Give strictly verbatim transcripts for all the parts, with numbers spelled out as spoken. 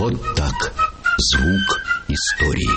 Вот так. Звук истории.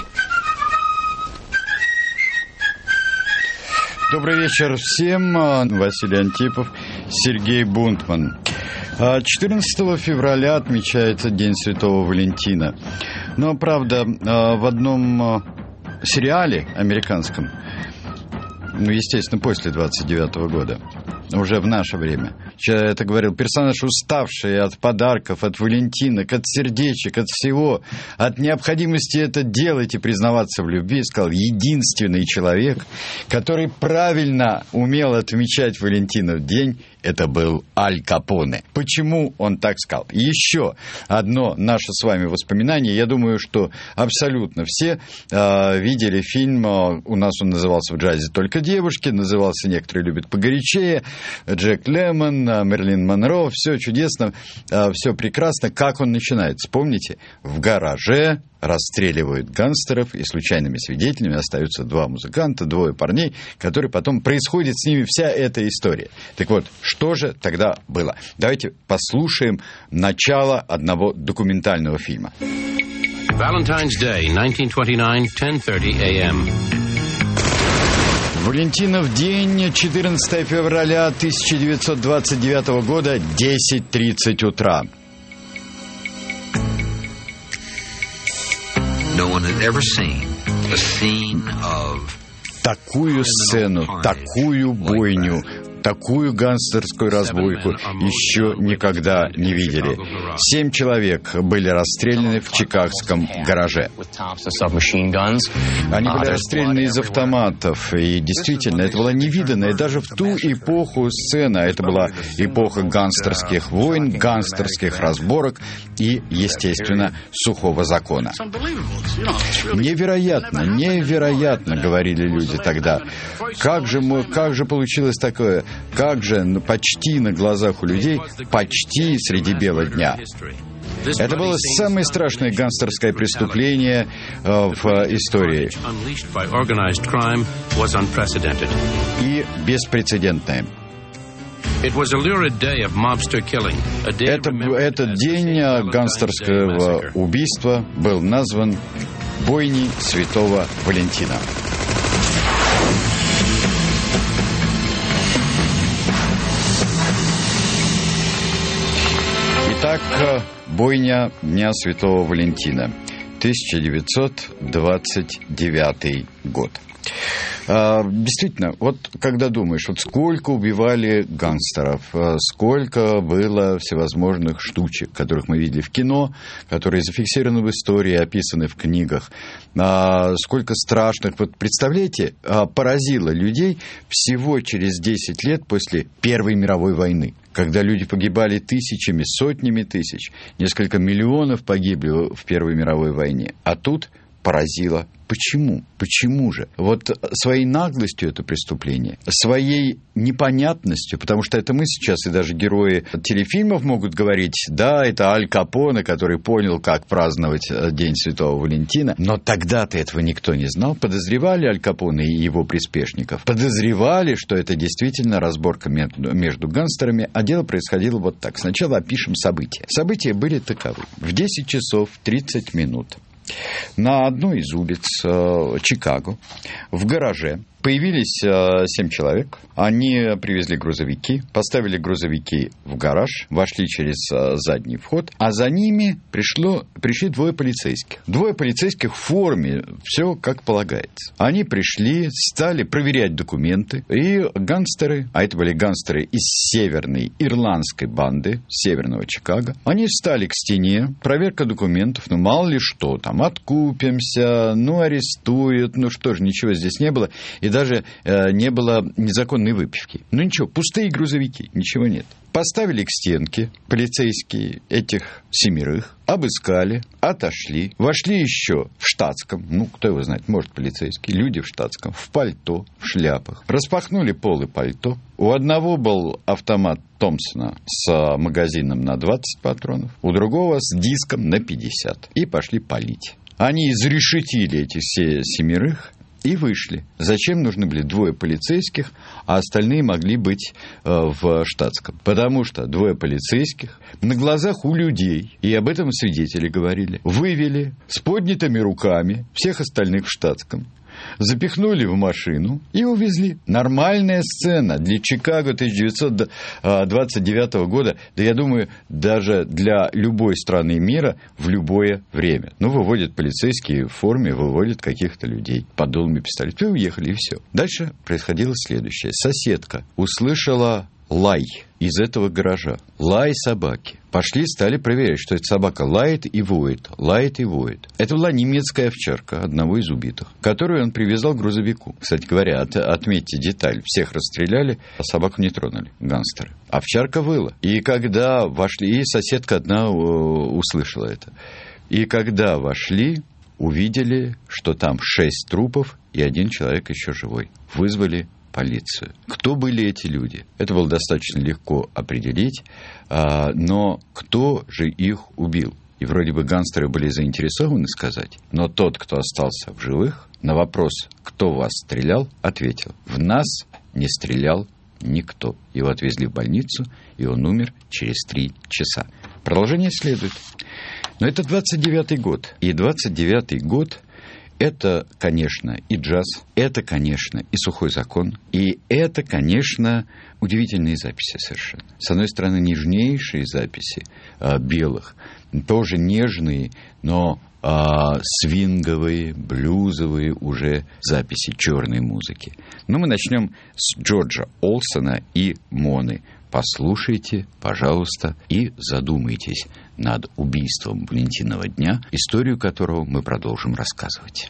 Добрый вечер всем. Василий Антипов, Сергей Бунтман. четырнадцатого февраля отмечается День Святого Валентина. Но, правда, в одном сериале американском, ну, естественно, после двадцать девятого года, уже в наше время, это говорил персонаж, уставший от подарков, от валентинок, от сердечек, от всего, от необходимости это делать и признаваться в любви, сказал, единственный человек, который правильно умел отмечать Валентинов день, это был Аль Капоне. Почему он так сказал? Еще одно наше с вами воспоминание. Я думаю, что абсолютно все э, видели фильм, э, у нас он назывался «В джазе только девушки», назывался «Некоторые любят погорячее», Джек Лемон, э, Мерлин Монро, все чудесно, э, все прекрасно. Как он начинается? Помните? В гараже расстреливают гангстеров, и случайными свидетелями остаются два музыканта, двое парней, которые потом происходит с ними вся эта история. Так вот, что же тогда было? Давайте послушаем начало одного документального фильма. Valentine's Day, nineteen twenty-nine, ten thirty a m Валентинов день, четырнадцатого февраля тысяча девятьсот двадцать девятого года, десять тридцать утра. No one had ever seen a scene of... Такую сцену, такую бойню, такую гангстерскую разбойку еще никогда не видели. Семь человек были расстреляны в чикагском гараже. Они были расстреляны из автоматов, и действительно, это была невиданная даже в ту эпоху сцена. Это была эпоха гангстерских войн, гангстерских разборок и, естественно, сухого закона. Невероятно, невероятно, говорили люди тогда. Как же, мы, как же получилось такое? Как же почти на глазах у людей, почти среди бела дня. Это было самое страшное гангстерское преступление э, в истории. И беспрецедентное. Это, этот день гангстерского убийства был назван «Бойней Святого Валентина». Итак, бойня Дня Святого Валентина, тысяча девятьсот двадцать девятый год. Действительно, вот когда думаешь, вот сколько убивали гангстеров, сколько было всевозможных штучек, которых мы видели в кино, которые зафиксированы в истории, описаны в книгах, сколько страшных, вот представляете, поразило людей всего через десять лет после Первой мировой войны, когда люди погибали тысячами, сотнями тысяч, несколько миллионов погибли в Первой мировой войне, а тут поразило. Почему? Почему же? Вот своей наглостью это преступление, своей непонятностью, потому что это мы сейчас, и даже герои телефильмов могут говорить, да, это Аль Капоне, который понял, как праздновать День Святого Валентина, но тогда-то этого никто не знал. Подозревали Аль Капоне и его приспешников, подозревали, что это действительно разборка между, между гангстерами, а дело происходило вот так. Сначала опишем события. События были таковы. В десять часов тридцать минут на одной из улиц э, Чикаго в гараже появились э, семь человек. Они привезли грузовики, поставили грузовики в гараж, вошли через э, задний вход, а за ними пришло, пришли двое полицейских. Двое полицейских в форме, все как полагается. Они пришли, стали проверять документы, и гангстеры, а это были гангстеры из северной ирландской банды, северного Чикаго, они встали к стене, проверка документов, ну мало ли что там, откупимся, ну арестуют, ну что ж, ничего здесь не было, и даже э, не было незаконной выпивки. Ну ничего, пустые грузовики, ничего нет. Поставили к стенке полицейские этих семерых, обыскали, отошли, вошли еще в штатском, ну, кто его знает, может, полицейские, люди в штатском, в пальто, в шляпах, распахнули полы пальто. У одного был автомат Томпсона с магазином на двадцать патронов, у другого с диском на пятьдесят. И пошли палить. Они изрешетили этих семерых, и вышли. Зачем нужны были двое полицейских, а остальные могли быть э, в штатском? Потому что двое полицейских на глазах у людей, и об этом свидетели говорили, вывели с поднятыми руками всех остальных в штатском, запихнули в машину и увезли. Нормальная сцена для Чикаго тысяча девятьсот двадцать девятого года, да я думаю, даже для любой страны мира в любое время. Ну, выводят полицейские в форме, выводят каких-то людей под дулами пистолетов. И уехали, и все. Дальше происходило следующее. Соседка услышала лай из этого гаража. Лай собаки. Пошли, стали проверять, что эта собака лает и воет, лает и воет. Это была немецкая овчарка одного из убитых, которую он привязал к грузовику. Кстати говоря, от, отметьте деталь. Всех расстреляли, а собаку не тронули, гангстеры. Овчарка выла. И когда вошли, и соседка одна услышала это. И когда вошли, увидели, что там шесть трупов и один человек еще живой. Вызвали полицию. Кто были эти люди? Это было достаточно легко определить, но кто же их убил? И вроде бы гангстеры были заинтересованы сказать, но тот, кто остался в живых, на вопрос, кто в вас стрелял, ответил, в нас не стрелял никто. Его отвезли в больницу, и он умер через три часа. Продолжение следует. Но это двадцать девятый год. И двадцать девятый год это, конечно, и джаз, это, конечно, и сухой закон, и это, конечно, удивительные записи совершенно. С одной стороны, нежнейшие записи а, белых, тоже нежные, но а, свинговые, блюзовые уже записи черной музыки. Но мы начнем с Джорджа Олсона и Моны. Послушайте, пожалуйста, и задумайтесь над убийством Валентинова дня, историю которого мы продолжим рассказывать.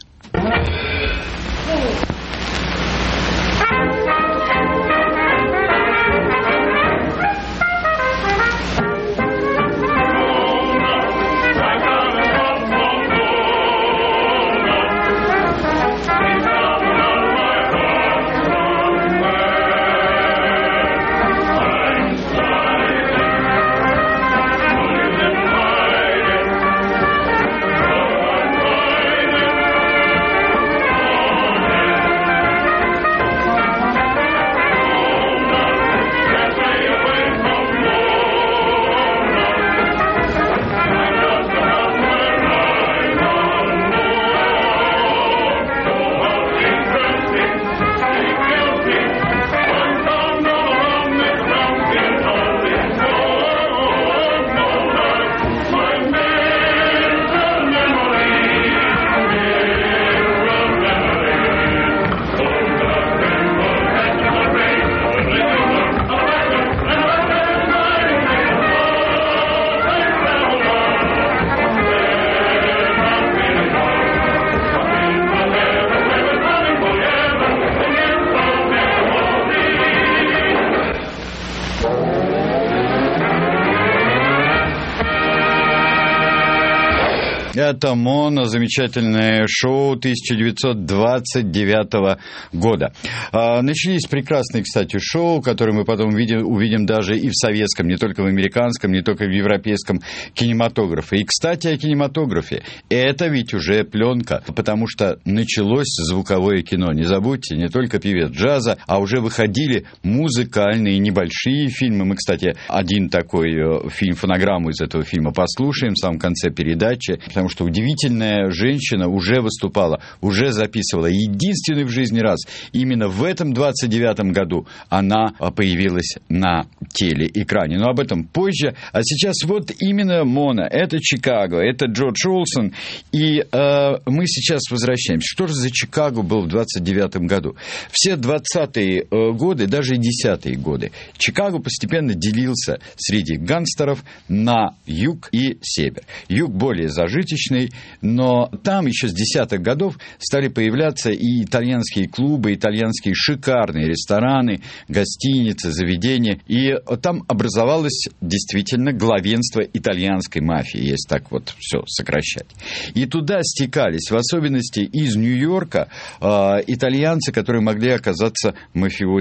Это «Мона», замечательное шоу тысяча девятьсот двадцать девятого года. А, начались прекрасные, кстати, шоу, которые мы потом увидим, увидим даже и в советском, не только в американском, не только в европейском кинематографе. И, кстати, о кинематографе. Это ведь уже пленка, потому что началось звуковое кино. Не забудьте, не только певец джаза, а уже выходили музыкальные небольшие фильмы. Мы, кстати, один такой фильм, фонограмму из этого фильма послушаем в самом конце передачи, потому что удивительная женщина уже выступала, уже записывала. Единственный в жизни раз, именно в этом двадцать девятом году она появилась на телеэкране. Но об этом позже. А сейчас вот именно Мона, это Чикаго, это Джордж Олсон. И э, мы сейчас возвращаемся. Что же за Чикаго был в двадцать девятом году? Все двадцатые э, годы, даже и десятые годы, Чикаго постепенно делился среди гангстеров на юг и север. Юг более зажиточный, но там еще с десятых годов стали появляться и итальянские клубы, итальянские шикарные рестораны, гостиницы, заведения. И там образовалось действительно главенство итальянской мафии, если так вот все сокращать. И туда стекались, в особенности из Нью-Йорка, э, итальянцы, которые могли оказаться мафиози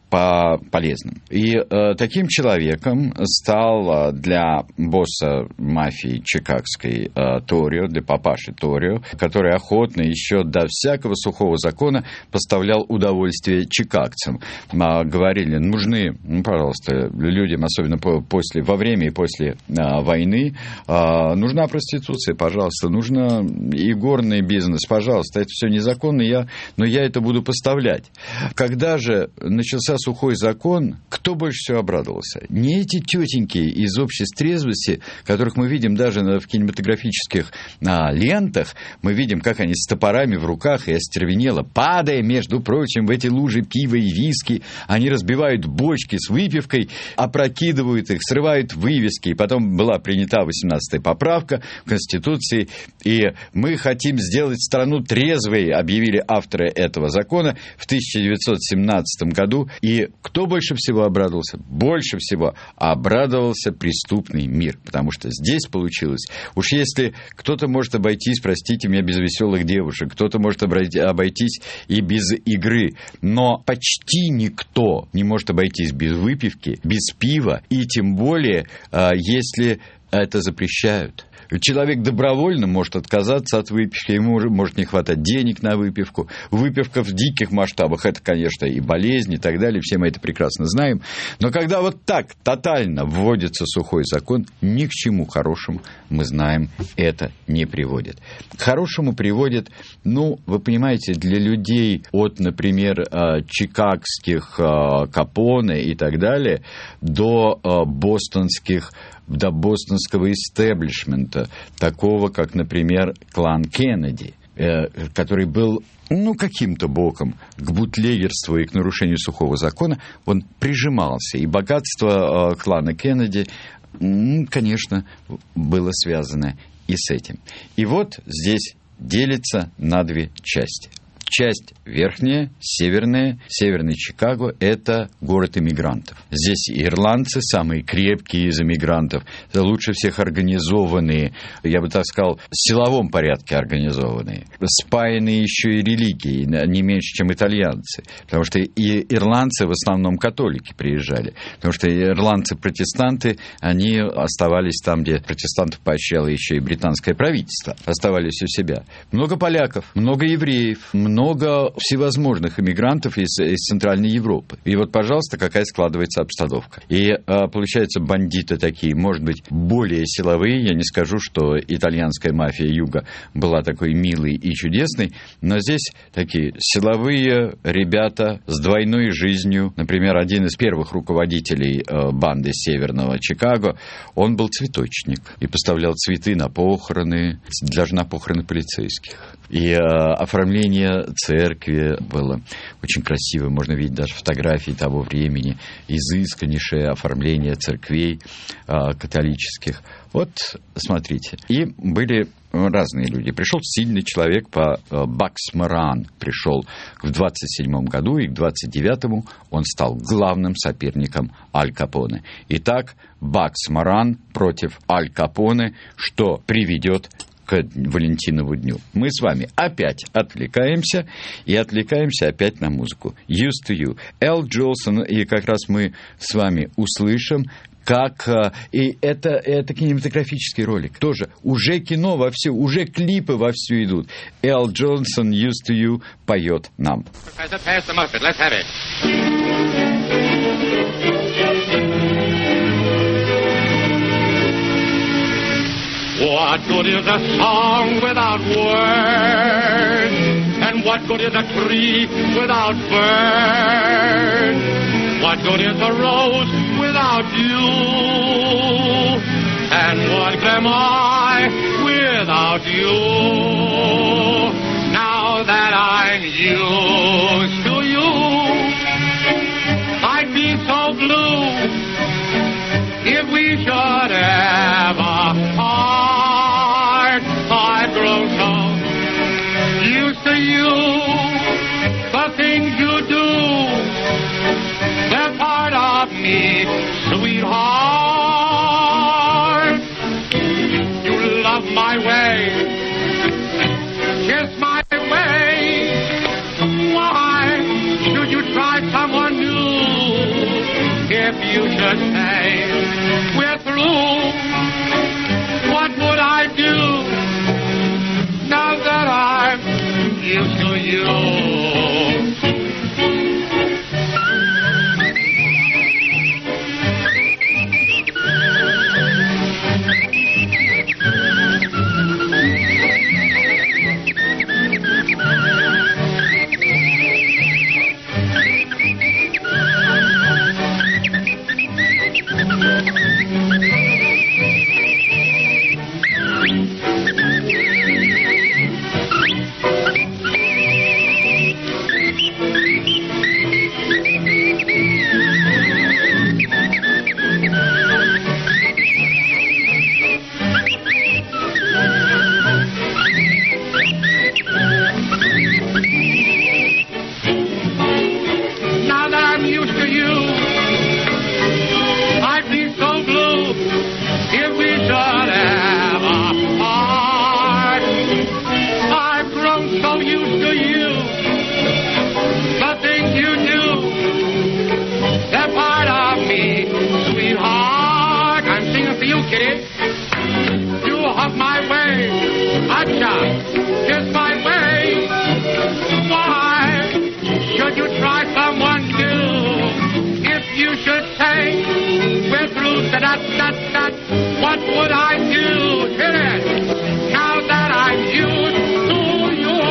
по полезным. И э, таким человеком стал для босса мафии чикагской э, Торио, для папаши Торио, который охотно еще до всякого сухого закона поставлял удовольствие чикагцам. А, говорили, нужны, ну, пожалуйста, людям, особенно по, после, во время и после а, войны, а, нужна проституция, пожалуйста, нужно и горный бизнес, пожалуйста, это все незаконно, я, но я это буду поставлять. Когда же начался сухой закон, кто больше всего обрадовался? Не эти тетеньки из обществ трезвости, которых мы видим даже в кинематографических а, лентах, мы видим, как они с топорами в руках и остервенело, падая, между прочим, в эти лужи пива и виски, они разбивают бочки с выпивкой, опрокидывают их, срывают вывески. И потом была принята восемнадцатая поправка в Конституции, и мы хотим сделать страну трезвой, объявили авторы этого закона в тысяча девятьсот семнадцатом году. И кто больше всего обрадовался? Больше всего обрадовался преступный мир, потому что здесь получилось, уж если кто-то может обойтись, простите меня, без веселых девушек, кто-то может обойтись и без игры, но почти никто не может обойтись без выпивки, без пива, и тем более, если это запрещают. Человек добровольно может отказаться от выпивки, ему может не хватать денег на выпивку. Выпивка в диких масштабах – это, конечно, и болезни, и так далее, все мы это прекрасно знаем. Но когда вот так тотально вводится сухой закон, ни к чему хорошему, мы знаем, это не приводит. К хорошему приводит, ну, вы понимаете, для людей от, например, чикагских Капоне и так далее, до бостонских до бостонского истеблишмента, такого, как, например, клан Кеннеди, э, который был, ну, каким-то боком к бутлегерству и к нарушению сухого закона, он прижимался. И богатство э, клана Кеннеди, э, конечно, было связано и с этим. И вот здесь делится на две части. Часть верхняя, северная, северный Чикаго – это город иммигрантов. Здесь ирландцы, самые крепкие из иммигрантов, лучше всех организованные, я бы так сказал, в силовом порядке организованные, спаянные еще и религией, не меньше, чем итальянцы, потому что и ирландцы в основном католики приезжали, потому что ирландцы-протестанты, они оставались там, где протестантов поощряло еще и британское правительство, оставались у себя. Много поляков, много евреев, много много всевозможных иммигрантов из, из Центральной Европы. И вот, пожалуйста, какая складывается обстановка. И, получается, бандиты такие, может быть, более силовые. Я не скажу, что итальянская мафия Юга была такой милой и чудесной, но здесь такие силовые ребята с двойной жизнью. Например, один из первых руководителей банды Северного Чикаго, он был цветочник и поставлял цветы на похороны, даже на похороны полицейских. И оформление церкви было очень красивое. Можно видеть даже фотографии того времени. Изысканнейшее оформление церквей э, католических. Вот, смотрите. И были разные люди. Пришел сильный человек по э, Бакс Моран. Пришел в двадцать седьмом году, и к двадцать девятому он стал главным соперником Аль Капоне. Итак, Бакс Моран против Аль Капоне, что приведет к Валентинову дню. Мы с вами опять отвлекаемся, и отвлекаемся опять на музыку. Used to You. Эл Джолсон, и как раз мы с вами услышим, как... И это, это кинематографический ролик. Тоже уже кино вовсю, уже клипы вовсю идут. Эл Джолсон, Used to You, поет нам. What good is a song without words? And what good is a tree without birds? What good is a rose without you? And what am I without you? Now that I'm used to you, I'd be so blue if we should ever part. I've grown so used to you, the things you do, they're part of me, sweetheart. You love my way, kiss my way. Why should you try someone new? you, kitty. You hug my way. Acha, kiss my way. Why should you try someone new? If you should say, we're through, da-da-da-da, what would I do? Hit it, now that I'm used to you.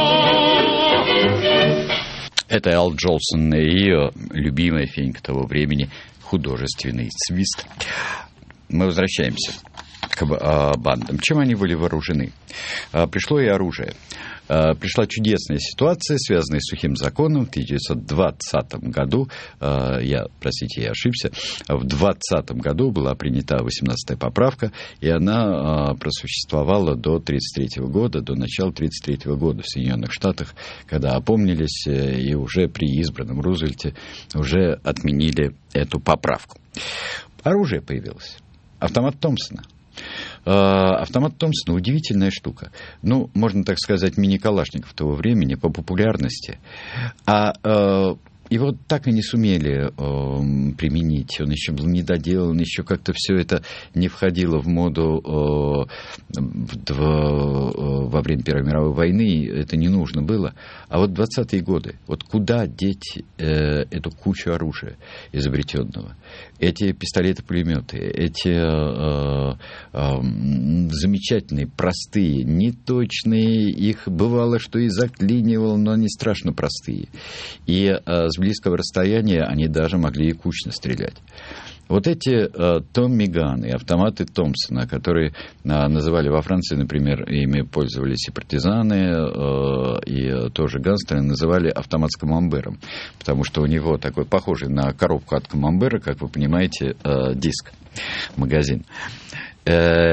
Это Ал Джолсон и ее любимая фенька того времени, художественный свист. Мы возвращаемся к бандам. Чем они были вооружены? Пришло и оружие. Пришла чудесная ситуация, связанная с сухим законом. В тысяча девятьсот двадцатом году, я, простите, я ошибся, в двадцатом году была принята восемнадцатая поправка, и она просуществовала до тридцать третьего года, до начала тридцать третьего года в Соединенных Штатах, когда опомнились и уже при избранном Рузвельте уже отменили эту поправку. Оружие появилось. Автомат Томпсона. Автомат Томпсона — удивительная штука. Ну, можно так сказать, мини-калашников того времени по популярности. А э, его так и не сумели э, применить. Он еще был недоделан, еще как-то все это не входило в моду э, в, в, во время Первой мировой войны. Это не нужно было. А вот двадцатые годы, вот куда деть э, эту кучу оружия изобретенного? Эти пистолеты-пулеметы, эти э, э, замечательные, простые, неточные, их бывало, что и заклинивал, но они страшно простые. И э, с близкого расстояния они даже могли и кучно стрелять. Вот эти э, томми-ганы, автоматы Томпсона, которые э, называли во Франции, например, ими пользовались и партизаны, э, и тоже гангстеры, называли автомат с камамбером, потому что у него такой похожий на коробку от камамбера, как вы понимаете, э, диск, магазин. И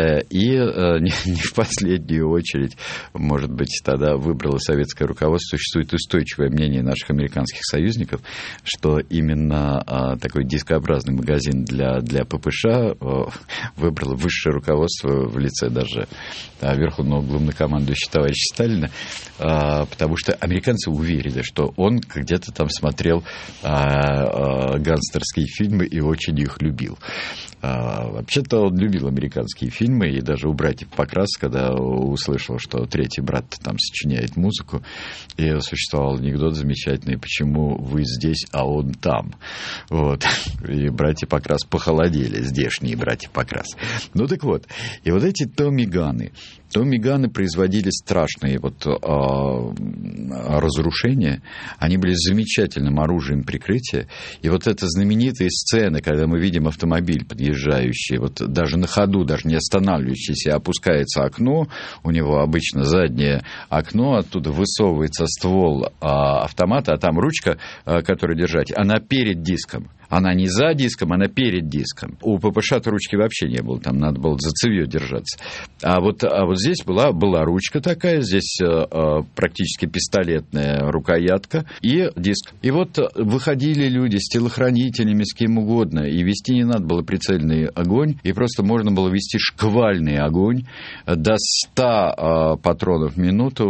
не в последнюю очередь, может быть, тогда выбрало советское руководство, существует устойчивое мнение наших американских союзников, что именно такой дискообразный магазин для, для ППШ выбрало высшее руководство в лице даже верховного главнокомандующего товарища Сталина, потому что американцы уверены, что он где-то там смотрел гангстерские фильмы и очень их любил. Вообще-то он любил американские фильмы, и даже у братьев Покрас, когда услышал, что третий брат там сочиняет музыку, и существовал анекдот замечательный: почему вы здесь, а он там. Вот. И братья Покрас похолодели, здешние братья Покрас. Ну так вот, и вот эти томми-ганы, томми-ганы производили страшные вот, а, разрушения, они были замечательным оружием прикрытия, и вот эта знаменитая сцена, когда мы видим автомобиль подъезжающий, вот даже на ходу, даже не останавливающийся, опускается окно, у него обычно заднее окно, оттуда высовывается ствол а, автомата, а там ручка, а, которую держать, она перед диском. Она не за диском, она перед диском. У ППШ-то ручки вообще не было, там надо было за цевьё держаться. А вот, а вот здесь была, была ручка такая, здесь а, практически пистолетная рукоятка и диск. И вот выходили люди с телохранителями, с кем угодно, и вести не надо было прицельный огонь, и просто можно было вести шквальный огонь. До ста а, патронов в минуту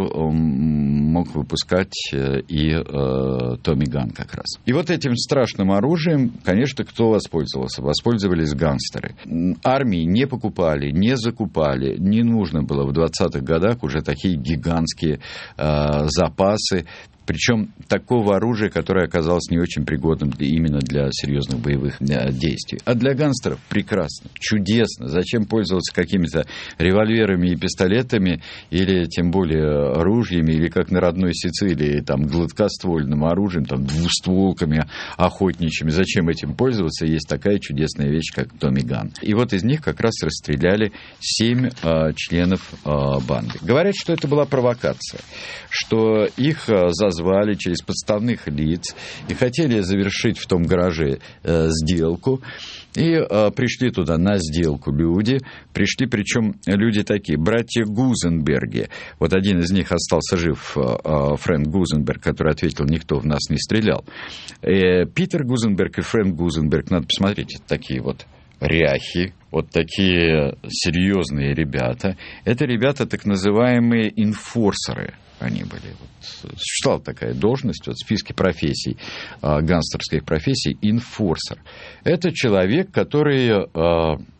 мог выпускать и а, томми-ган как раз. И вот этим страшным оружием, конечно, кто воспользовался? Воспользовались гангстеры. Армии не покупали, не закупали. Не нужно было в двадцатых годах уже такие гигантские э, запасы. Причем такого оружия, которое оказалось не очень пригодным для, именно для серьезных боевых действий. А для гангстеров прекрасно, чудесно. Зачем пользоваться какими-то револьверами и пистолетами, или тем более ружьями, или как на родной Сицилии, там, гладкоствольным оружием, там, двустволками охотничьими. Зачем этим пользоваться? Есть такая чудесная вещь, как томми-ган. И вот из них как раз расстреляли семь э, членов э, банды. Говорят, что это была провокация, что их э, за звали через подставных лиц и хотели завершить в том гараже э, сделку. И э, пришли туда на сделку люди. Пришли, причем люди такие, братья Гузенберги. Вот один из них остался жив, э, Фрэнк Гузенберг, который ответил: никто в нас не стрелял. Э, Питер Гузенберг и Фрэнк Гузенберг, надо посмотреть, это такие вот ряхи, вот такие серьезные ребята. Это ребята так называемые инфорсеры. Они были. Вот, существовала такая должность вот, в списке профессий, э, гангстерских профессий, инфорсер. Это человек, который э,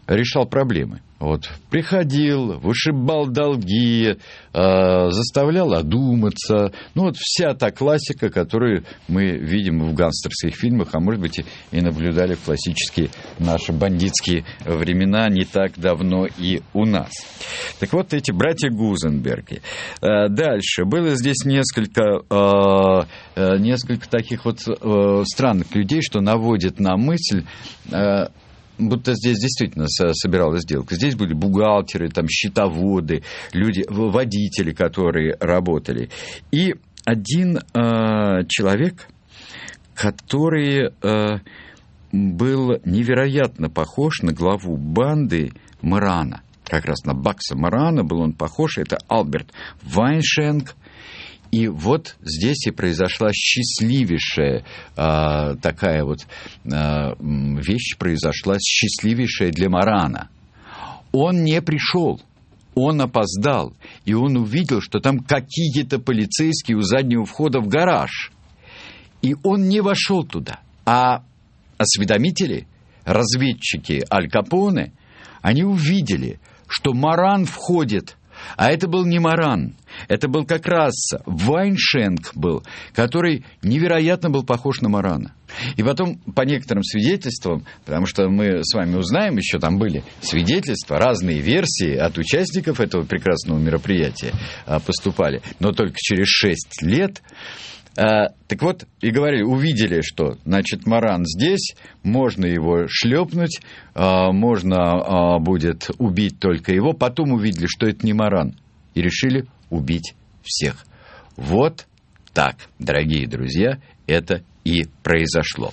решал проблемы. Вот, приходил, вышибал долги, э, заставлял одуматься. Ну, вот вся та классика, которую мы видим в гангстерских фильмах, а может быть и наблюдали в классические наши бандитские времена не так давно и у нас. Так вот, эти братья Гузенберги. Э, дальше. Было здесь несколько, э, э, несколько таких вот э, странных людей, что наводит на мысль... Э, будто здесь действительно собиралась сделка. Здесь были бухгалтеры, там, счетоводы, люди, водители, которые работали. И один э, человек, который э, был невероятно похож на главу банды Марана. Как раз на Бакса Марана был он похож. Это Альберт Вайншенк. И вот здесь и произошла счастливейшая э, такая вот э, вещь, произошла счастливейшая для Марана. Он не пришел, он опоздал, и он увидел, что там какие-то полицейские у заднего входа в гараж. И он не вошел туда. А осведомители, разведчики Аль Капоне, они увидели, что Маран входит. А это был не Маран, это был как раз Вайншенк был, который невероятно был похож на Марана. И потом, по некоторым свидетельствам, потому что мы с вами узнаем, еще там были свидетельства, разные версии от участников этого прекрасного мероприятия поступали, но только через шесть лет... А, так вот, и говорили, увидели, что, значит, Маран здесь, можно его шлепнуть, а, можно а, будет убить только его. Потом увидели, что это не Маран, и решили убить всех. Вот так, дорогие друзья, это и произошло.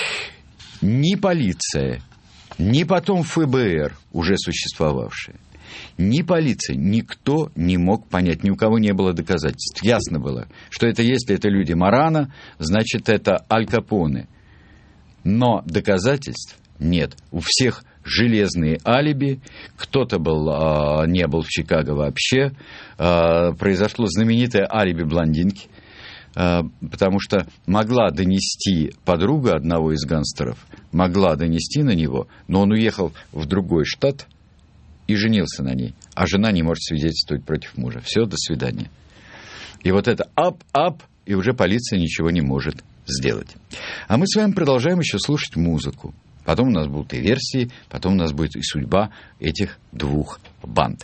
Ни полиция, ни потом эф бэ эр, уже существовавшие, ни полиция, никто не мог понять, ни у кого не было доказательств. Ясно было, что это, если это люди Марана, значит, это Аль Капоне. Но доказательств нет. У всех железные алиби. Кто-то был, не был в Чикаго вообще. Произошло знаменитое алиби блондинки, потому что могла донести подруга одного из гангстеров, могла донести на него, но он уехал в другой штат и женился на ней, а жена не может свидетельствовать против мужа. Все, до свидания. И вот это ап-ап, и уже полиция ничего не может сделать. А мы с вами продолжаем еще слушать музыку. Потом у нас будут и версии, потом у нас будет и судьба этих двух банд.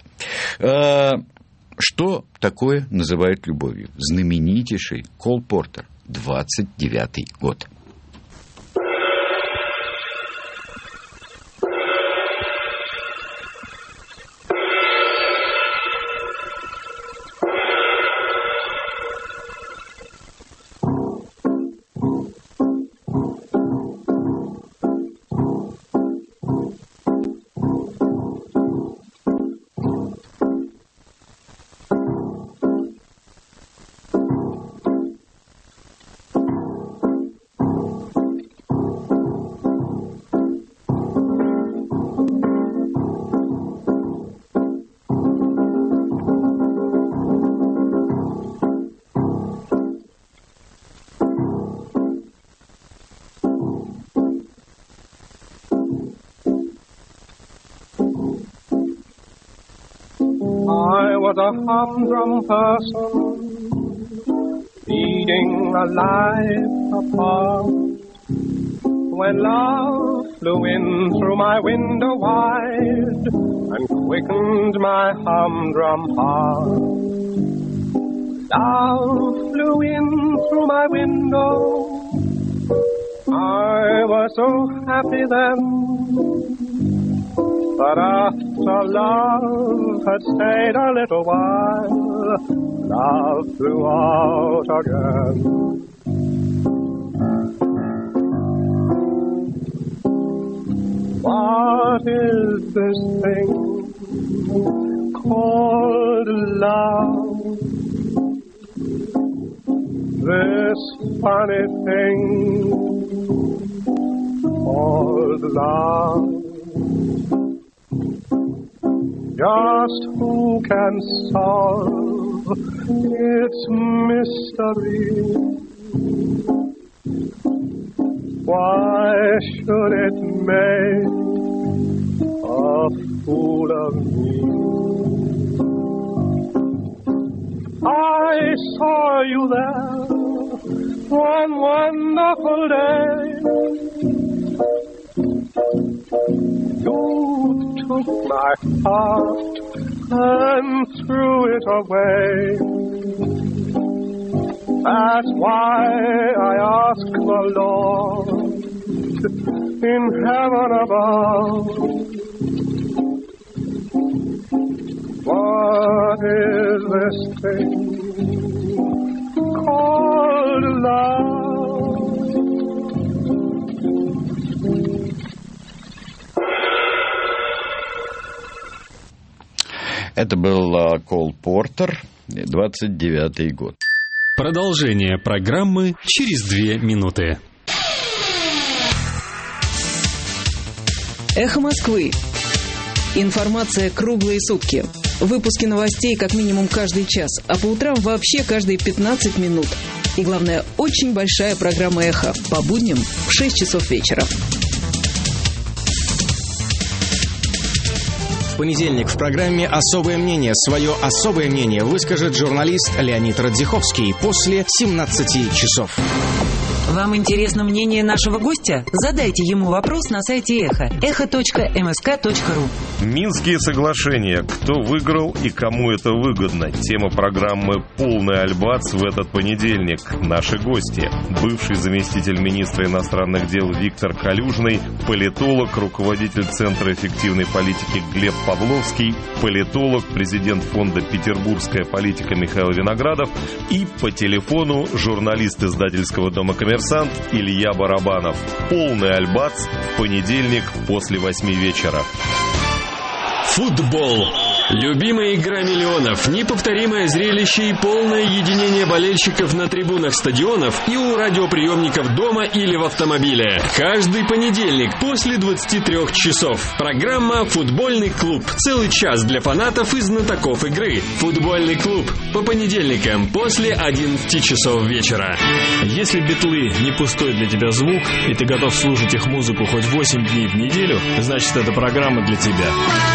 Что такое называют любовью? Знаменитейший Кол Портер, двадцать девятый год. Was a humdrum person leading a life apart when love flew in through my window wide and quickened my humdrum heart. Love flew in through my window. I was so happy then. But after love had stayed a little while, love flew out again. What is this thing called love? This funny thing called love. Just who can solve its mystery? Why should it make a a fool of me. I saw you there one wonderful day. You took my heart and threw it away. That's why I ask the Lord in heaven above, what is this thing called love? Это был Кол Портер, двадцать девятый год. Продолжение программы через две минуты. Эхо Москвы. Информация круглые сутки. Выпуски новостей как минимум каждый час, а по утрам вообще каждые пятнадцать минут. И главное, очень большая программа «Эхо» по будням в шесть часов вечера. В понедельник в программе «Особое мнение». Свое особое мнение выскажет журналист Леонид Радзиховский после семнадцати часов. Вам интересно мнение нашего гостя? Задайте ему вопрос на сайте Эхо. эхо точка эм эс ка точка ру. Минские соглашения. Кто выиграл и кому это выгодно? Тема программы «Полный альбац» в этот понедельник. Наши гости. Бывший заместитель министра иностранных дел Виктор Калюжный, политолог, руководитель Центра эффективной политики Глеб Павловский, политолог, президент фонда «Петербургская политика» Михаил Виноградов и по телефону журналист издательского дома «Коммерсант» Илья Барабанов. Полный альбац в понедельник после восьми вечера. Футбол. Любимая игра миллионов, неповторимое зрелище и полное единение болельщиков на трибунах стадионов и у радиоприемников дома или в автомобиле. Каждый понедельник после двадцати трёх часов. Программа «Футбольный клуб». Целый час для фанатов и знатоков игры. «Футбольный клуб» по понедельникам после одиннадцати часов вечера. Если битлы не пустой для тебя звук, и ты готов слушать их музыку хоть восемь дней в неделю, значит, эта программа для тебя.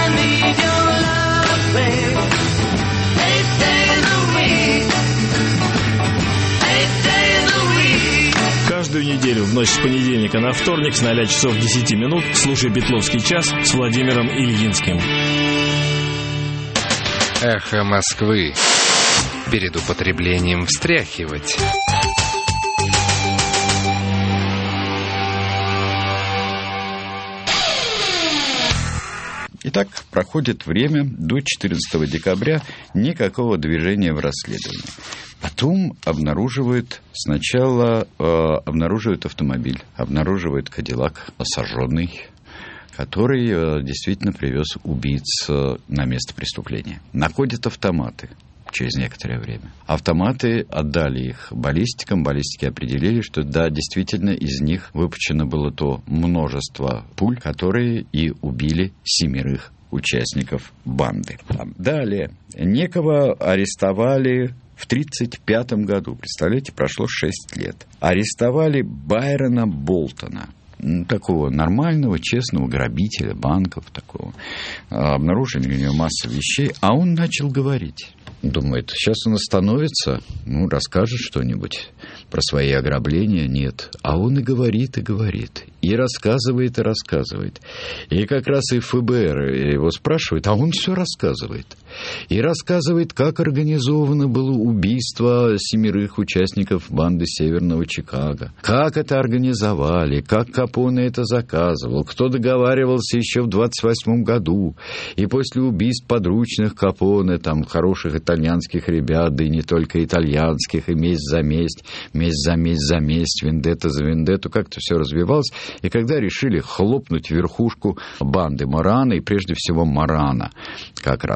Каждую неделю в ночь с понедельника на вторник с ноля часов десяти минут слушай «Битловский час» с Владимиром Ильинским. Эхо Москвы. Перед употреблением встряхивать. Итак, проходит время до четырнадцатого декабря, никакого движения в расследовании. Потом обнаруживают, сначала э, обнаруживают автомобиль, обнаруживают Кадиллак сожженный, который э, действительно привез убийц э, на место преступления. Находят автоматы через некоторое время. Автоматы отдали их баллистикам. Баллистики определили, что да, действительно, из них выпущено было то множество пуль, которые и убили семерых участников банды. Далее. Некого арестовали в тридцать пятом году. Представляете, прошло шесть лет. Арестовали Байрона Болтона. Такого нормального, честного грабителя банков, такого. Обнаружили у него массу вещей, а он начал говорить. Думает, сейчас он остановится, ну, расскажет что-нибудь про свои ограбления. Нет. А он и говорит, и говорит. И рассказывает, и рассказывает. И как раз и эф бэ эр его спрашивает, а он все рассказывает. И рассказывает, как организовано было убийство семерых участников банды Северного Чикаго. Как это организовали, как Капоне это заказывал, кто договаривался еще в двадцать восьмом году. И после убийств подручных Капоне, там, хороших итальянских ребят, да и не только итальянских, и месть за месть, месть за месть за месть, вендетта за вендетту, как-то все развивалось. И когда решили хлопнуть верхушку банды Марана, и прежде всего Марана как раз,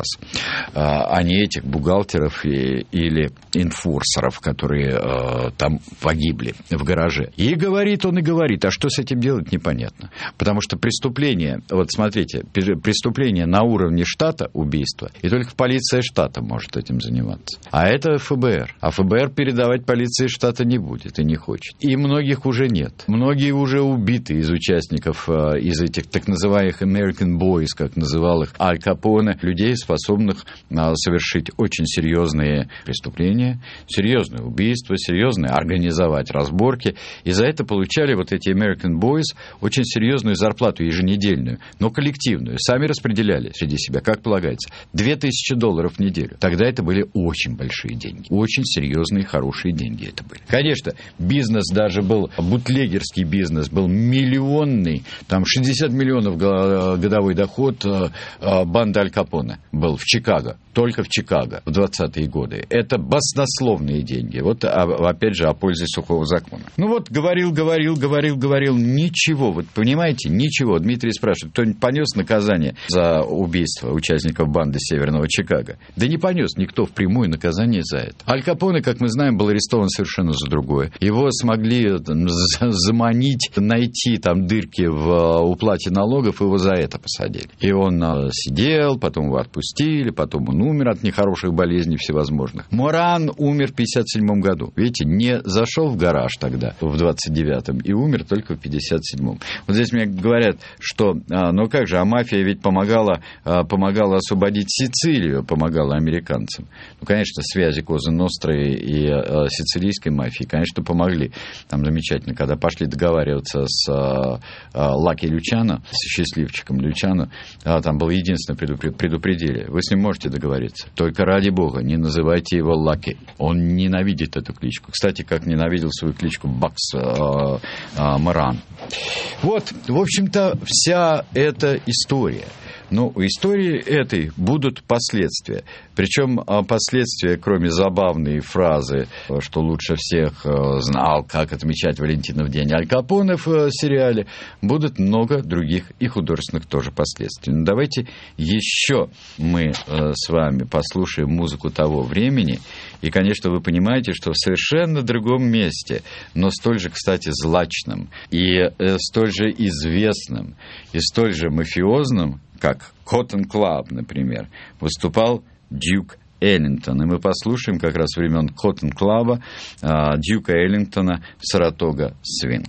а не этих бухгалтеров и, или инфорсеров, которые а, там погибли в гараже. И говорит он, и говорит, а что с этим делать, непонятно. Потому что преступление, вот смотрите, преступление на уровне штата, убийство, и только полиция штата может этим заниматься. А это эф бэ эр. А эф бэ эр передавать полиции штата не будет и не хочет. И многих уже нет. Многие уже убиты из участников, из этих так называемых American Boys, как называл их Аль Капоне, людей, способных совершить очень серьезные преступления, серьезные убийства, серьезные организовать разборки. И за это получали вот эти American Boys очень серьезную зарплату еженедельную, но коллективную. Сами распределяли среди себя, как полагается. Две тысячи долларов в неделю. Тогда это были очень большие деньги. Очень серьезные, хорошие деньги это были. Конечно, бизнес даже был, бутлегерский бизнес был миллионный. Там шестьдесят миллионов годовой доход банды Аль Капоне был в Чикаго. Только в Чикаго в двадцатые годы. Это баснословные деньги. Вот, опять же, о пользе сухого закона. Ну вот, говорил, говорил, говорил, говорил. Ничего. Вот понимаете, ничего. Дмитрий спрашивает, кто-нибудь понес наказание за убийство участников банды Северного Чикаго? Да не понес никто впрямую наказание за это. Аль Капоне, как мы знаем, был арестован совершенно за другое. Его смогли заманить, найти там дырки в уплате налогов, его за это посадили. И он сидел, потом его отпустили, потом он умер от нехороших болезней всевозможных. Моран умер в пятьдесят седьмом году. Видите, не зашел в гараж тогда, в двадцать девятом, и умер только в пятьдесят седьмом. Вот здесь мне говорят, что, ну как же, а мафия ведь помогала, помогала освободить Сицилию, помогала американцам. Ну, конечно, связи Коза Ностры и сицилийской мафии, конечно, помогли. Там замечательно, когда пошли договариваться с Лаки Лючано, с счастливчиком Лючано, там было единственное предупредили. Вы с ним можете договориться. Только ради бога, не называйте его Лаки. Он ненавидит эту кличку. Кстати, как ненавидел свою кличку Бакс э, э, Моран. Вот, в общем-то, вся эта история. Но у истории этой будут последствия. Причем последствия, кроме забавной фразы, что лучше всех знал, как отмечать Валентинов день Аль Капоне в сериале, будут много других и художественных тоже последствий. Но давайте еще мы с вами послушаем музыку того времени. И, конечно, вы понимаете, что в совершенно другом месте, но столь же, кстати, злачном, и столь же известным, и столь же мафиозным, как Cotton Club, например, выступал Дьюк Эллингтон. И мы послушаем как раз времен Cotton Club uh, Дьюка Эллингтона «Саратога Свинг».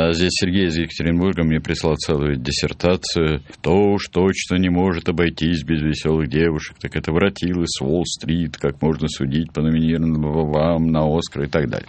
Здесь Сергей из Екатеринбурга мне прислал целую диссертацию. То уж точно не может обойтись без веселых девушек, так это воротилы с Уолл-стрит, как можно судить по номинированным вам на Оскар и так далее.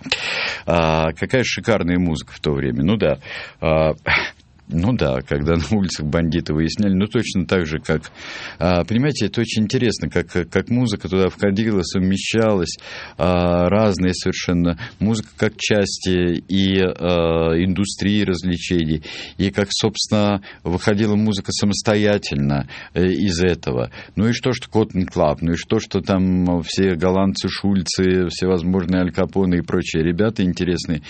А, какая шикарная музыка в то время. Ну да, а, ну да, когда на улицах бандиты выясняли, ну точно так же, как... А, понимаете, это очень интересно, как, как музыка туда входила, совмещалась, а, разные совершенно... Музыка как части и а, индустрии развлечений, и как, собственно, выходила музыка самостоятельно из этого. Ну и что, что Cotton Club, ну и что, что там все голландцы, Шульцы, всевозможные Аль Капоне и прочие ребята интересные,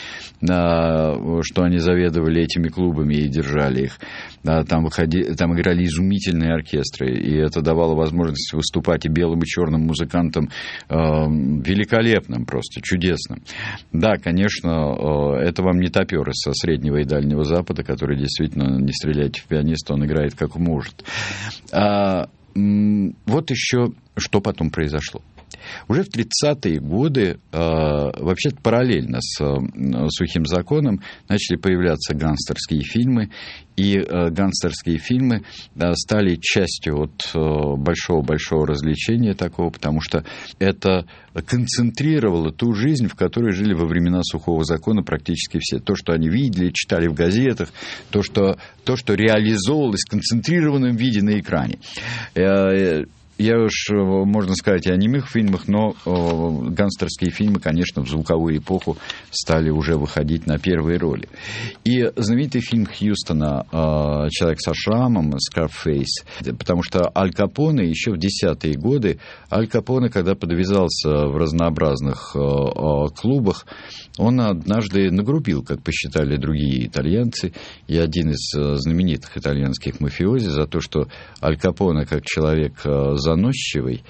а, что они заведовали этими клубами и держали их. Там, выходи, там играли изумительные оркестры, и это давало возможность выступать и белым, и черным музыкантам э, великолепным, просто чудесным. Да, конечно, э, это вам не топеры со Среднего и Дальнего Запада, который действительно, не стреляйте в пианиста, он играет как может. А, м- вот еще что потом произошло. Уже в тридцатые годы, э, вообще-то параллельно с э, «Сухим законом», начали появляться гангстерские фильмы, и э, гангстерские фильмы э, стали частью вот, э, большого-большого развлечения такого, потому что это концентрировало ту жизнь, в которой жили во времена «Сухого закона» практически все. То, что они видели, читали в газетах, то, что, то, что реализовывалось в концентрированном виде на экране. Э, Я уж, можно сказать, и о немых фильмах, но э, гангстерские фильмы, конечно, в звуковую эпоху стали уже выходить на первые роли. И знаменитый фильм Хьюстона э, «Человек со шрамом», «Скарфейс», потому что Аль Капоне еще в десятые годы, Аль Капоне, когда подвязался в разнообразных э, э, клубах, он однажды нагрубил, как посчитали другие итальянцы, и один из э, знаменитых итальянских мафиози за то, что Аль Капоне, как человек э, заносчивый,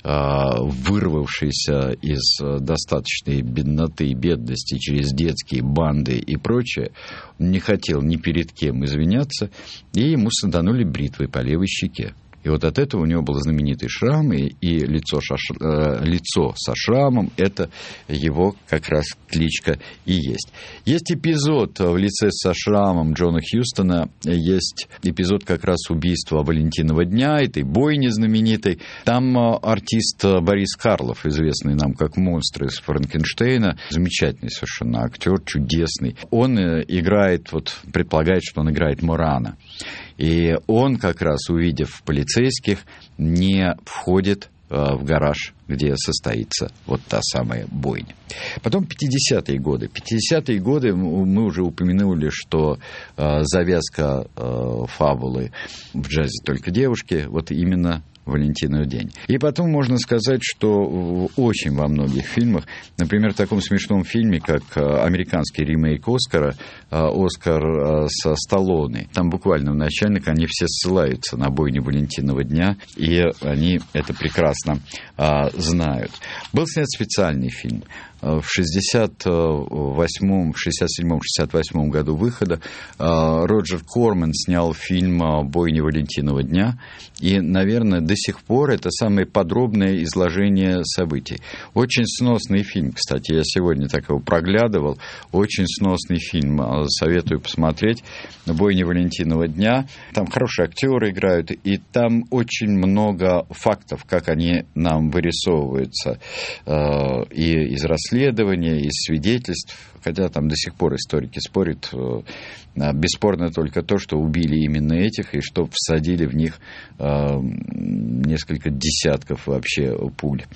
вырвавшийся из достаточной бедноты и бедности через детские банды и прочее, он не хотел ни перед кем извиняться, и ему саданули бритвой по левой щеке. И вот от этого у него был знаменитый шрам, и, и лицо, шаш, э, лицо со шрамом – это его как раз кличка и есть. Есть эпизод в лице со шрамом Джона Хьюстона, есть эпизод как раз убийства Валентинова дня, этой бойни знаменитой. Там артист Борис Карлов, известный нам как монстр из Франкенштейна, замечательный совершенно актер, чудесный. Он играет, вот предполагает, что он играет Морана. И он, как раз увидев полицейских, не входит в гараж, где состоится вот та самая бойня. Потом пятидесятые годы. пятидесятые годы мы уже упомянули, что э, завязка э, фабулы в джазе «Только девушки» вот именно Валентинов день. И потом можно сказать, что в очень во многих фильмах, например, в таком смешном фильме, как американский ремейк «Оскара», «Оскар» со Сталлоне, там буквально в начальник они все ссылаются на бойню Валентинова дня, и они это прекрасно а, знают. Был снят специальный фильм. В шестьдесят восьмом, шестьдесят седьмом, шестьдесят восьмом году выхода Роджер Корман снял фильм «Бойня Валентинова дня», и, наверное, до сих пор это самое подробное изложение событий. Очень сносный фильм, кстати, я сегодня так его проглядывал, очень сносный фильм, советую посмотреть, «Бойня Валентинова дня». Там хорошие актеры играют, и там очень много фактов, как они нам вырисовываются и из расследования, из свидетельств, хотя там до сих пор историки спорят, бесспорно только то, что убили именно этих, и что всадили в них несколько десятков вообще пуль.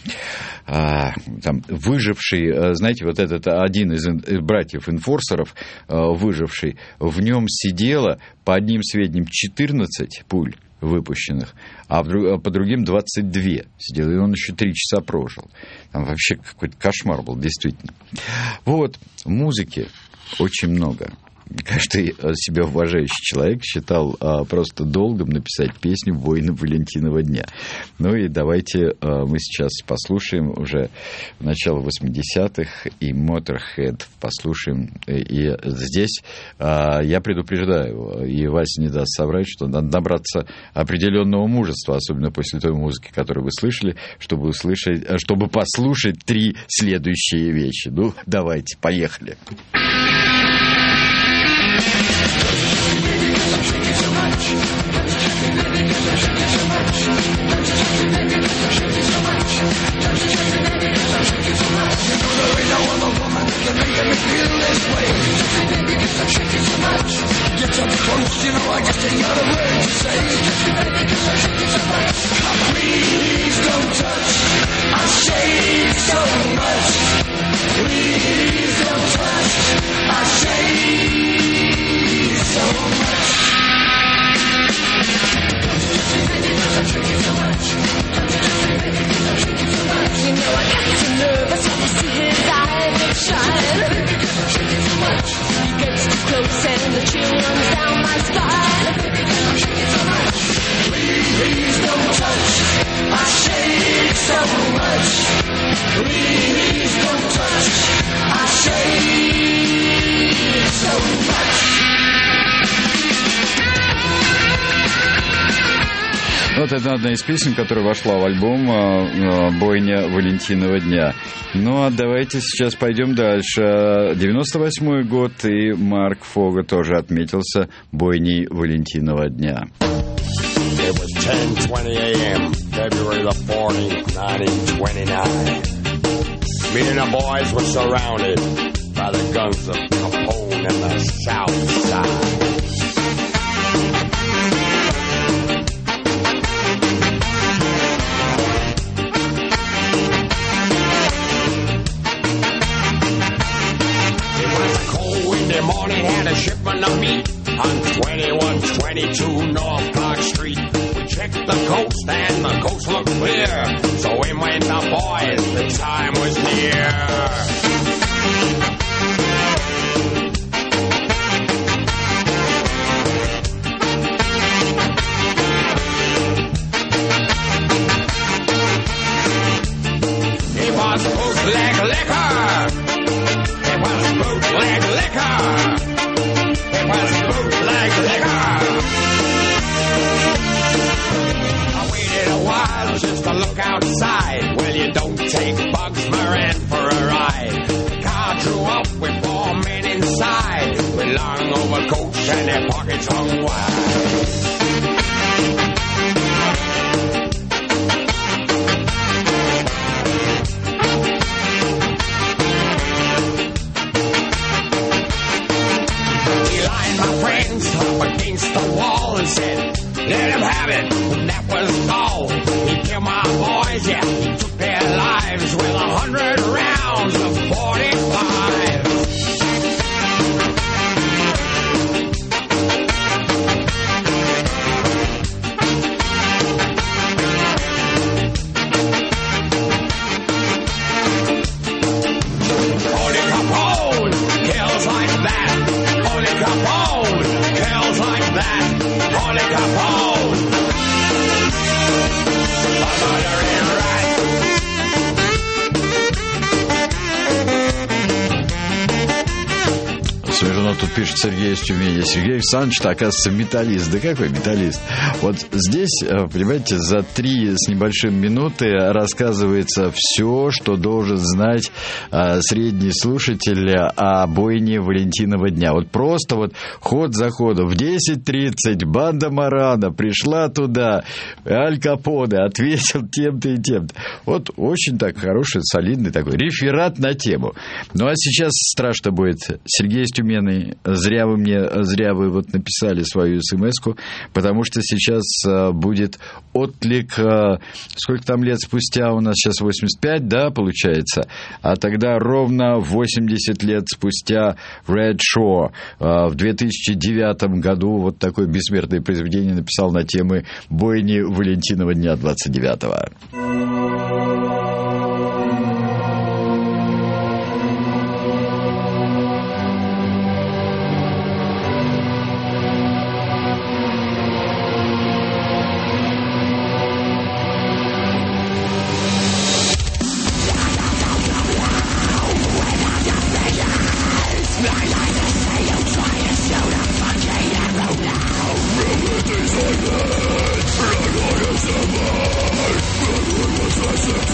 Там выживший, знаете, вот этот один из братьев-инфорсеров, выживший, в нем сидело, по одним сведениям, четырнадцать пуль выпущенных, а по другим двадцать два сидел, и он еще три часа прожил. Там вообще какой-то кошмар был, действительно. Вот, музыки очень много. Каждый себя уважающий человек считал а, просто долгом написать песню «Бойня Валентинова дня». Ну и давайте а, мы сейчас послушаем уже начало восьмидесятых и Motorhead послушаем. И здесь а, я предупреждаю, и Вася не даст соврать, что надо набраться определенного мужества, особенно после той музыки, которую вы слышали, чтобы услышать, чтобы послушать три следующие вещи. Ну, давайте, поехали. Вот это одна из песен, которая вошла в альбом «Бойня Валентинова дня». Ну, а давайте сейчас пойдем дальше. девяносто восьмой год, и Марк Фога тоже отметился бойней Валентинова дня. It was ten twenty a.m., February the fourteenth, nineteen twenty-nine. Me and the boys were surrounded by the guns of Capone and the South Side. Morning had a shipment of meat on twenty-one twenty-two North Clark Street. We checked the coast and the coast looked clear, so we went up, boys, the time was near. It was bootleg liquor. It was bootleg liquor. It was bootleg liquor. I waited a while just to look outside. Well, you don't take Bugs Moran for a ride. The car drew up with four men inside, with long overcoats and their pockets hung wide. And said, let him have it, and that was all. He killed my boys, yeah, he took their lives with a hundred rounds of forty-five. Only Capone kills like that. Only Capone kills like that. Only Capone, a murdering rat. Смешно, тут пишет Сергей из Тюмени. Сергей Александрович-то, оказывается, металлист. Да какой металлист? Вот здесь, понимаете, за три с небольшим минуты рассказывается все, что должен знать а, средний слушатель о бойне Валентинова дня. Вот просто вот ход за ходом. В десять тридцать банда Марана пришла туда, Аль Капоне ответил тем-то и тем-то. Вот очень так хороший, солидный такой реферат на тему. Ну, а сейчас страшно будет. Сергей из Тюмени, зря вы мне, зря вы вот написали свою смс-ку, потому что сейчас будет отклик, сколько там лет спустя, у нас сейчас восемьдесят пять, да, получается, а тогда ровно восемьдесят лет спустя Red Shore в две тысячи девятом году вот такое бессмертное произведение написал на темы бойни Валентинова дня двадцать девятого. Survive.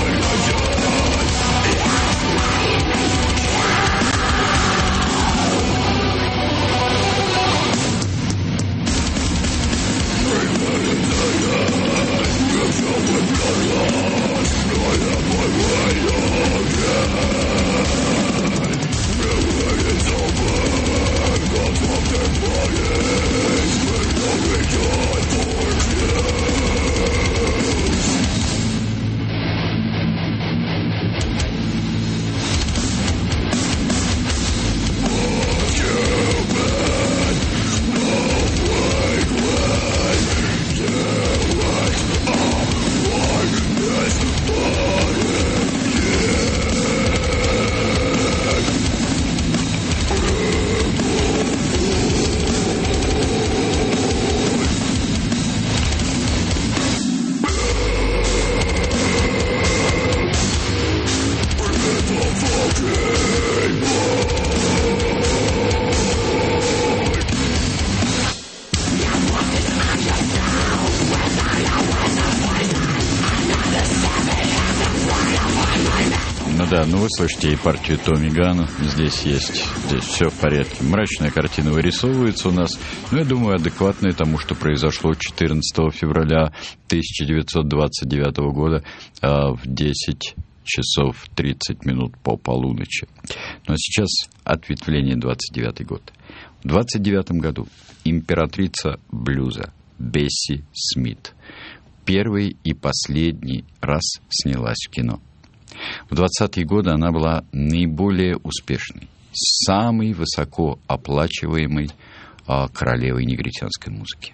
Да, ну вы слышите и партию Томми Ганна. Здесь есть, здесь все в порядке. Мрачная картина вырисовывается у нас. Ну, я думаю, адекватная тому, что произошло четырнадцатого февраля тысяча девятьсот двадцать девятого года в десять часов тридцать минут по полуночи. Ну, а сейчас ответвление двадцать девятый год. В двадцать девятом году императрица блюза Бесси Смит первый и последний раз снялась в кино. В двадцатые годы она была наиболее успешной, самой высоко оплачиваемой а, королевой негритянской музыки.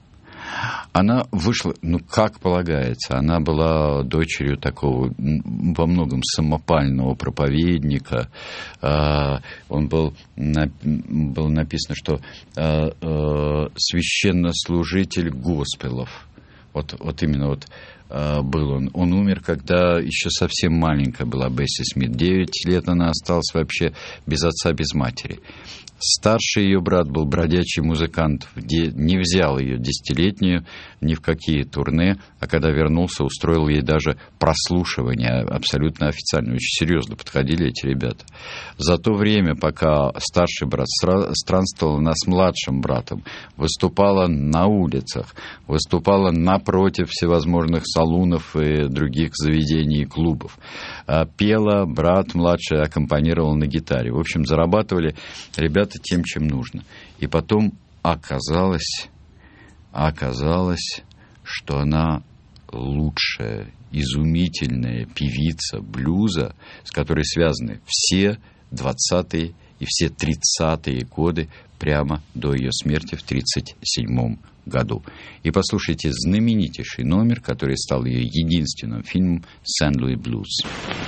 Она вышла, ну, как полагается, она была дочерью такого во многом самопального проповедника. А, он был, на, было написано, что а, а, священнослужитель госпелов. Вот, вот именно вот был он. Он умер, когда еще совсем маленькая была Бесси Смит. Девять лет она осталась вообще без отца, без матери. Старший ее брат был бродячий музыкант, не взял ее десятилетнюю ни в какие турне, а когда вернулся, устроил ей даже прослушивание абсолютно официально. Очень серьезно подходили эти ребята. За то время, пока старший брат странствовал, она с младшим братом выступала на улицах, выступала напротив всевозможных салунов и других заведений и клубов. Пела, брат младший аккомпанировал на гитаре. В общем, зарабатывали ребята тем, чем нужно. И потом оказалось, оказалось, что она лучшая, изумительная певица блюза, с которой связаны все двадцатые и все тридцатые годы, прямо до ее смерти в тридцать седьмом году. И послушайте знаменитейший номер, который стал ее единственным фильмом «Сент-Луи Блюз».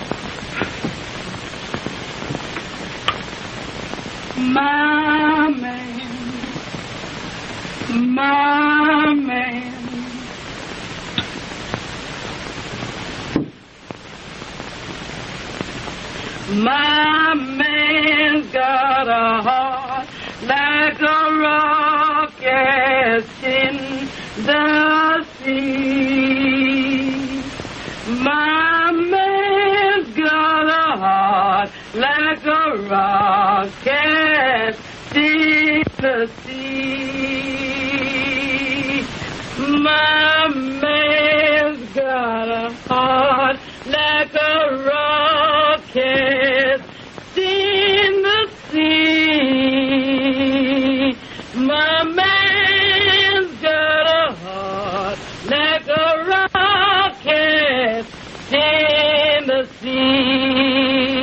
My man, my man, my man's got a heart like a rocket in the sea. My man's got a heart like a rocket in the sea. My man's got a heart like a rocket in the sea. My man's got a heart like a rocket in the sea.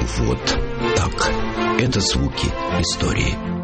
вот так. Это звуки истории.